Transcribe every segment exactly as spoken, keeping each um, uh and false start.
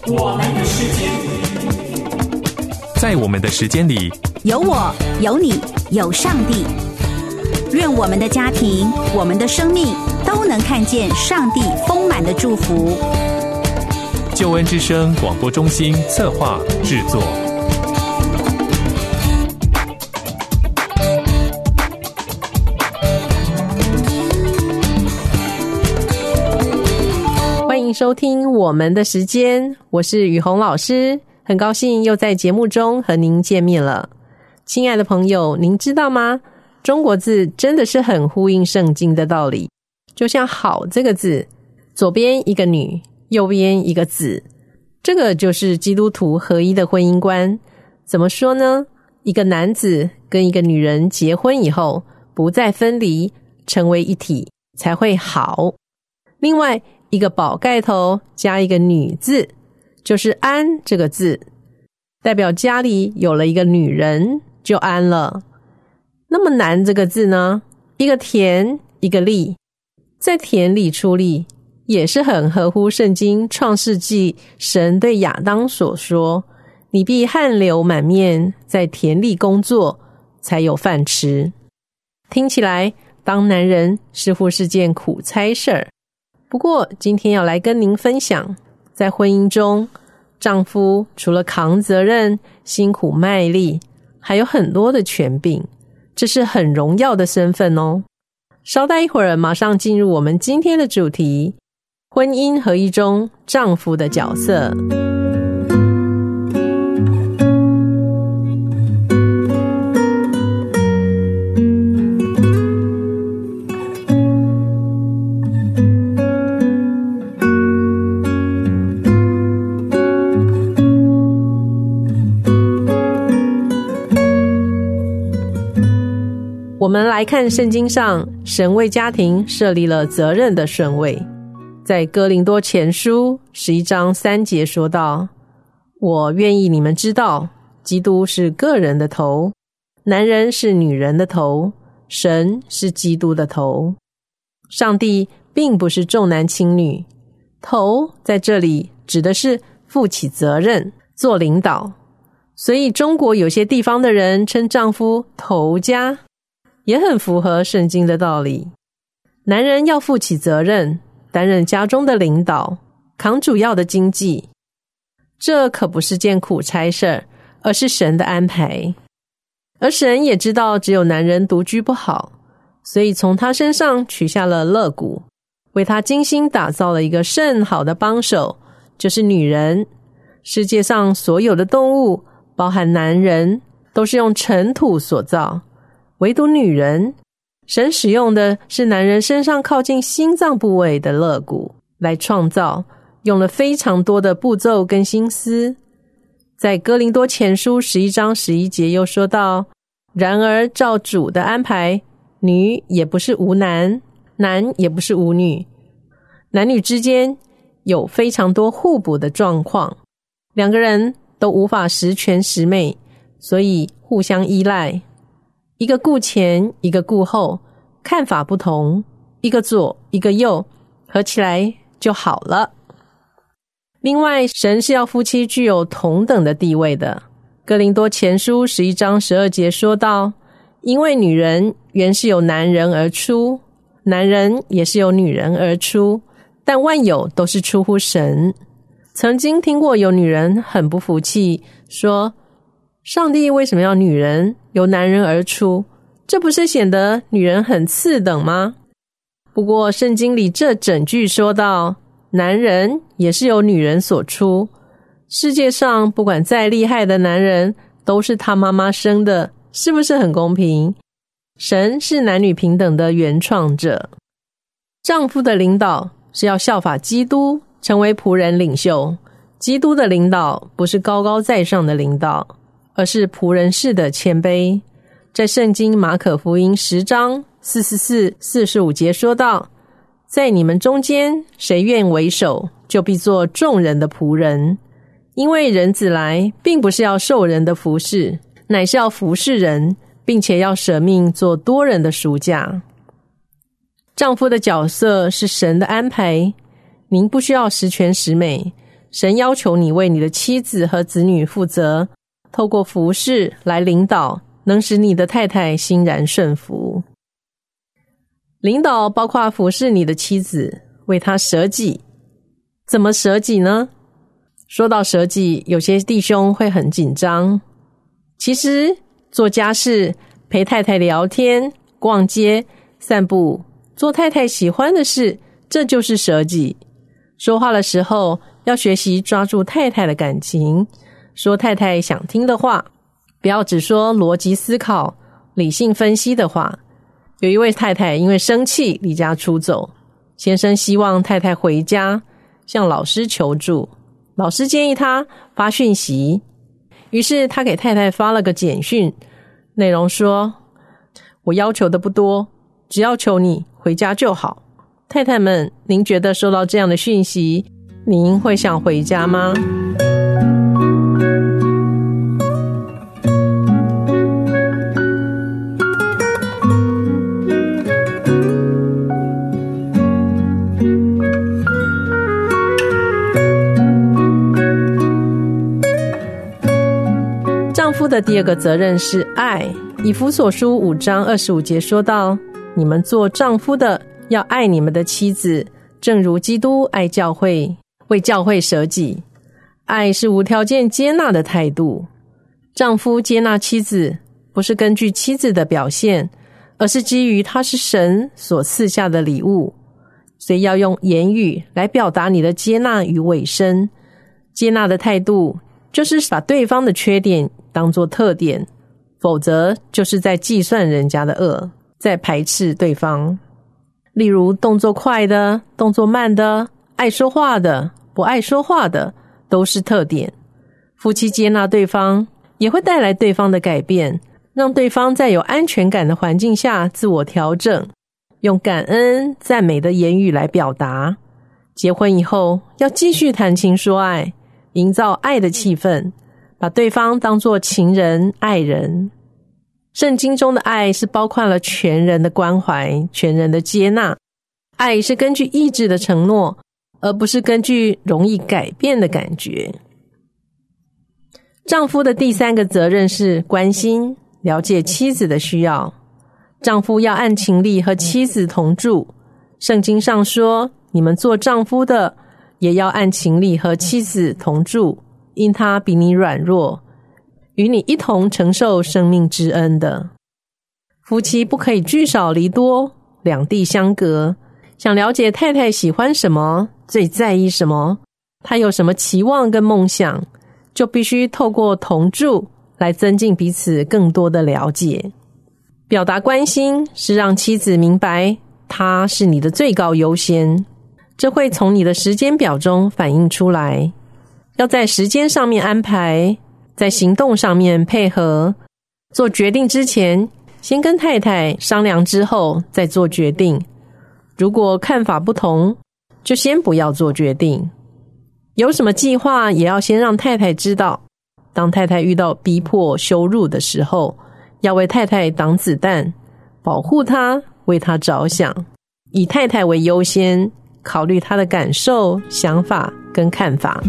我们的时间， 在我们的时间里， 有我，有你，有上帝。愿我们的家庭，我们的生命都能看见上帝丰满的祝福。 救恩之声广播中心策划制作。 欢迎收听我们的时间，我是雨虹老师，很高兴又在节目中和您见面了。亲爱的朋友，您知道吗？中国字真的是很呼应圣经的道理，就像好这个字，左边一个女，右边一个子，这个就是基督徒合一的婚姻观。怎么说呢？一个男子跟一个女人结婚以后，不再分离，成为一体，才会好。另外一个宝盖头加一个女字，就是安这个字，代表家里有了一个女人就安了。那么男这个字呢，一个田一个利，在田里出力，也是很合乎圣经创世纪神对亚当所说，你必汗流满面在田里工作，才有饭吃。听起来当男人似乎是件苦差事儿，不过今天要来跟您分享，在婚姻中，丈夫除了扛责任、辛苦卖力，还有很多的权柄，这是很荣耀的身份哦。稍待一会儿，马上进入我们今天的主题，婚姻合一中丈夫的角色。我们来看圣经上，神为家庭设立了责任的顺位。在哥林多前书十一章三节说道，我愿意你们知道，基督是个人的头，男人是女人的头，神是基督的头。上帝并不是重男轻女，头在这里指的是负起责任，做领导。所以中国有些地方的人称丈夫头家，也很符合圣经的道理。男人要负起责任，担任家中的领导，扛主要的经济，这可不是件苦差事，而是神的安排。而神也知道只有男人独居不好，所以从他身上取下了肋骨，为他精心打造了一个甚好的帮手，就是女人。世界上所有的动物，包含男人，都是用尘土所造，唯独女人，神使用的是男人身上靠近心脏部位的肋骨来创造，用了非常多的步骤跟心思。在哥林多前书十一章十一节又说到，然而照主的安排，女也不是无男，男也不是无女，男女之间有非常多互补的状况，两个人都无法十全十美，所以互相依赖，一个顾前，一个顾后，看法不同，一个左，一个右，合起来就好了。另外，神是要夫妻具有同等的地位的。哥林多前书十一章十二节说到，因为女人原是由男人而出，男人也是由女人而出，但万有都是出乎神。曾经听过有女人很不服气，说上帝为什么要女人由男人而出？这不是显得女人很次等吗？不过圣经里这整句说到，男人也是由女人所出，世界上不管再厉害的男人都是他妈妈生的，是不是很公平？神是男女平等的原创者。丈夫的领导是要效法基督，成为仆人领袖。基督的领导不是高高在上的领导，而是仆人式的谦卑。在圣经马可福音十章四十四、四十五节说到，在你们中间谁愿为首，就必做众人的仆人。因为人子来并不是要受人的服侍，乃是要服侍人，并且要舍命做多人的赎价。丈夫的角色是神的安排，您不需要十全十美， 神要求你为你的妻子和子女负责，透过服事来领导，能使你的太太欣然顺服。领导包括服事你的妻子，为她舍己。怎么舍己呢？说到舍己，有些弟兄会很紧张。其实做家事，陪太太聊天、逛街、散步，做太太喜欢的事，这就是舍己。说话的时候要学习抓住太太的感情，说太太想听的话，不要只说逻辑思考、理性分析的话。有一位太太因为生气离家出走，先生希望太太回家，向老师求助。老师建议他发讯息，于是他给太太发了个简讯，内容说：我要求的不多，只要求你回家就好。太太们，您觉得收到这样的讯息，您会想回家吗？丈夫的第二个责任是爱。以弗所书五章二十五节说到：你们做丈夫的要爱你们的妻子，正如基督爱教会，为教会舍己。爱是无条件接纳的态度。丈夫接纳妻子，不是根据妻子的表现，而是基于她是神所赐下的礼物。所以要用言语来表达你的接纳与委身。接纳的态度就是把对方的缺点当作特点，否则就是在计算人家的恶，在排斥对方。例如动作快的、动作慢的、爱说话的、不爱说话的，都是特点。夫妻接纳对方，也会带来对方的改变，让对方在有安全感的环境下自我调整，用感恩、赞美的言语来表达。结婚以后，要继续谈情说爱，营造爱的气氛，把对方当作情人、爱人。圣经中的爱是包括了全人的关怀、全人的接纳。爱是根据意志的承诺，而不是根据容易改变的感觉。丈夫的第三个责任是关心、了解妻子的需要。丈夫要按情力和妻子同住。圣经上说，你们做丈夫的也要按情力和妻子同住，因他比你软弱，与你一同承受生命之恩的。夫妻不可以聚少离多，两地相隔。想了解太太喜欢什么，最在意什么，她有什么期望跟梦想，就必须透过同住来增进彼此更多的了解。表达关心是让妻子明白她是你的最高优先，这会从你的时间表中反映出来。要在时间上面安排，在行动上面配合。做决定之前，先跟太太商量之后再做决定。如果看法不同，就先不要做决定。有什么计划也要先让太太知道。当太太遇到逼迫、羞辱的时候，要为太太挡子弹，保护她，为她着想，以太太为优先，考虑她的感受、想法跟看法。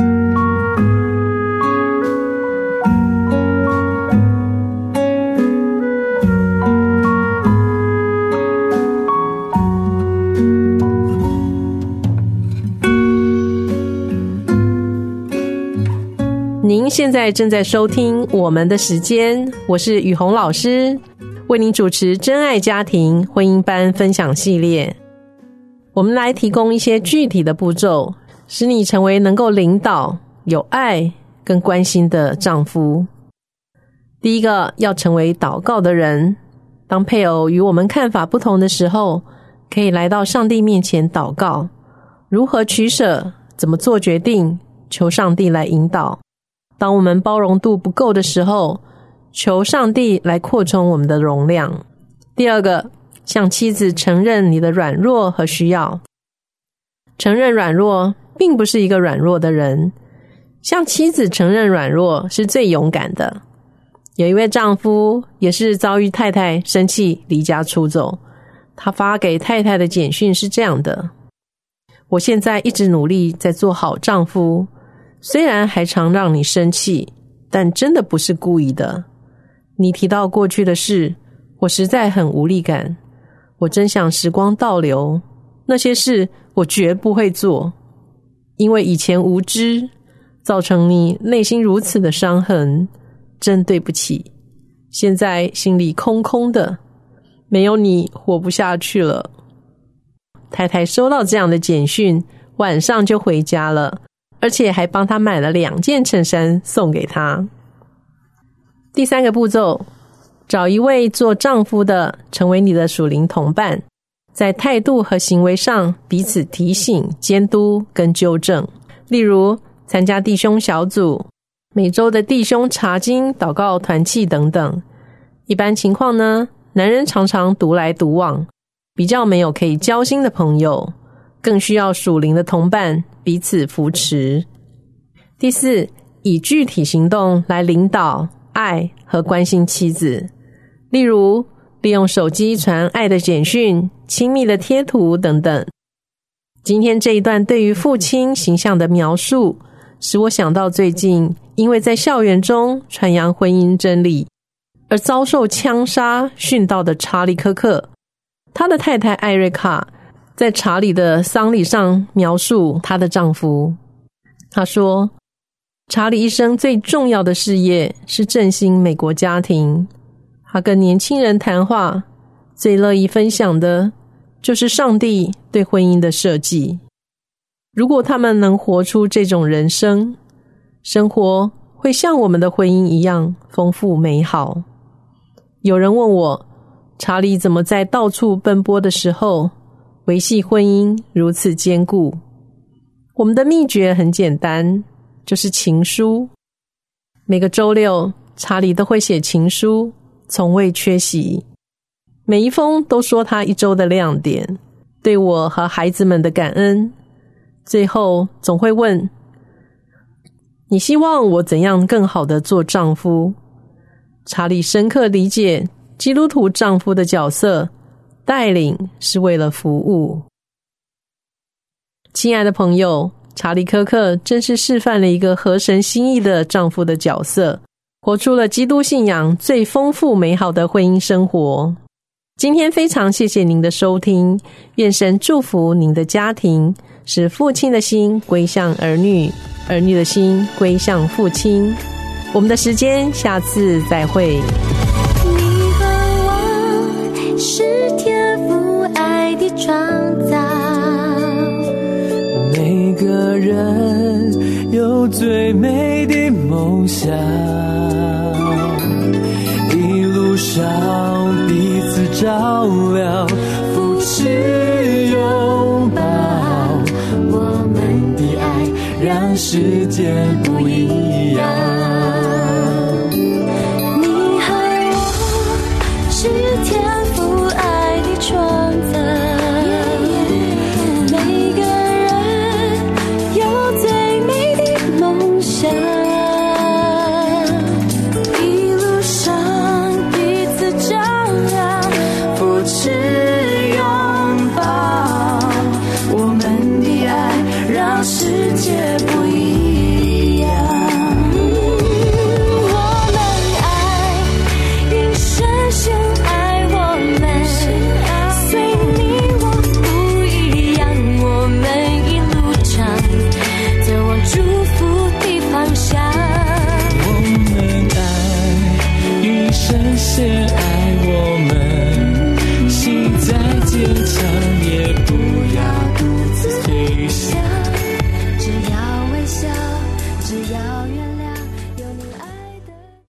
您现在正在收听我们的时间，我是雨虹老师，为您主持真爱家庭婚姻班分享系列。我们来提供一些具体的步骤，使你成为能够领导、有爱跟关心的丈夫。第一个，要成为祷告的人。当配偶与我们看法不同的时候，可以来到上帝面前祷告，如何取舍，怎么做决定，求上帝来引导。当我们包容度不够的时候，求上帝来扩充我们的容量。第二个，向妻子承认你的软弱和需要。承认软弱并不是一个软弱的人，向妻子承认软弱是最勇敢的。有一位丈夫也是遭遇太太生气离家出走，他发给太太的简讯是这样的： 我现在一直努力在做好丈夫，虽然还常让你生气，但真的不是故意的。你提到过去的事，我实在很无力感，我真想时光倒流，那些事我绝不会做，因为以前无知，造成你内心如此的伤痕，真对不起。现在心里空空的，没有你活不下去了。太太收到这样的简讯，晚上就回家了，而且还帮他买了两件衬衫送给他。第三个步骤，找一位做丈夫的成为你的属灵同伴，在态度和行为上彼此提醒、监督跟纠正。例如参加弟兄小组，每周的弟兄查经、祷告团契等等。一般情况呢，男人常常独来独往，比较没有可以交心的朋友，更需要属灵的同伴彼此扶持。第四，以具体行动来领导、爱和关心妻子。例如利用手机传爱的简讯、亲密的贴图等等。今天这一段对于父亲形象的描述，使我想到最近因为在校园中传扬婚姻真理而遭受枪杀殉道的查理·科克，他的太太艾瑞卡在查理的丧礼上描述她的丈夫。她说，查理一生最重要的事业是振兴美国家庭，他跟年轻人谈话，最乐意分享的就是上帝对婚姻的设计。如果他们能活出这种人生，生活会像我们的婚姻一样丰富美好。有人问我，查理怎么在到处奔波的时候维系婚姻如此坚固？我们的秘诀很简单，就是情书。每个周六，查理都会写情书，从未缺席。每一封都说他一周的亮点，对我和孩子们的感恩。最后总会问，你希望我怎样更好地做丈夫？查理深刻理解基督徒丈夫的角色，带领是为了服务。亲爱的朋友，查理·科克真是示范了一个合神心意的丈夫的角色，活出了基督信仰最丰富美好的婚姻生活。今天非常谢谢您的收听，愿神祝福您的家庭，使父亲的心归向儿女，儿女的心归向父亲。我们的时间下次再会。 你和我是天父爱的创造， 每个人有最美的梦想，一路上彼此照亮，扶持拥抱，我们的爱让世界不一样。 是天父爱的创造，每个人有最美的梦想，一路上彼此照亮，扶持拥抱，我们的爱让世界不一样。 深爱我们，心再坚强也不要独自飞翔， 只要微笑，只要